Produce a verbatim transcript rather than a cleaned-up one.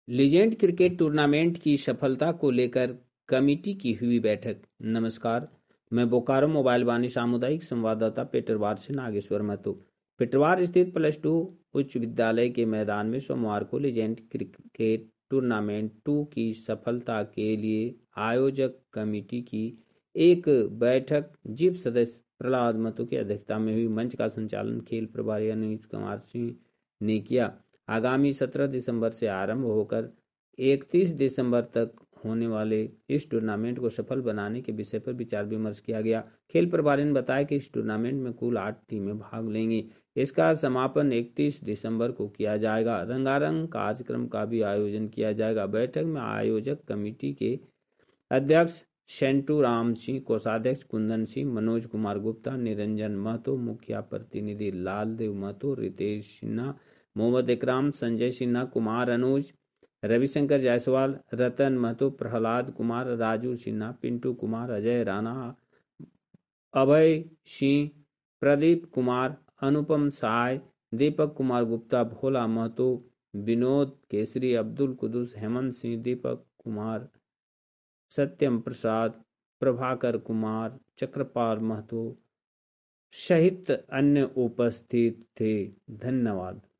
Legend cricket tournament की सफलता को लेकर कमेटी की हुई बैठक। नमस्कार, मैं बोकारो मोबाइल वाणी सामुदायिक संवाददाता पेटरवार से नागेश्वर महतो। पेटरवार स्थित प्लस टू उच्च विद्यालय के मैदान में सोमवार को लीजेंड क्रिकेट टूर्नामेंट टू की सफलता के लिए आयोजक कमेटी की एक बैठक जीप सदस्य प्रहलाद महतो की अध्यक्षता में हुई। मंच का संचालन खेल प्रभारी अनिल कुमार सिंह ने किया। आगामी सत्रह दिसंबर से आरंभ होकर इकतीस दिसंबर तक होने वाले इस टूर्नामेंट को सफल बनाने के विषय पर विचार विमर्श किया गया। खेल प्रभारी ने बताया कि इस टूर्नामेंट में कुल आठ टीमें भाग लेंगी। इसका समापन इकतीस दिसंबर को किया जाएगा। रंगारंग कार्यक्रम का भी आयोजन किया जाएगा। बैठक में आयोजक कमेटी के अध्यक्ष शेंटू राम सिंह, कोषाध्यक्ष कुंदन सिंह, मनोज कुमार गुप्ता, निरंजन महतो, मुखिया प्रतिनिधि लालदेव महतो, रितेश सिन्हा, मोहम्मद इकराम, संजय सिन्हा, कुमार अनुज, रविशंकर जायसवाल, रतन महतो, प्रहलाद कुमार, राजू सिन्हा, पिंटू कुमार, अजय राणा, अभय सिंह, प्रदीप कुमार, अनुपम साय, दीपक कुमार गुप्ता, भोला महतो, विनोद केसरी, अब्दुल कुदूस, हेमंत सिंह, दीपक कुमार, सत्यम प्रसाद, प्रभाकर कुमार, चक्रपाल महतो सहित अन्य उपस्थित थे। धन्यवाद।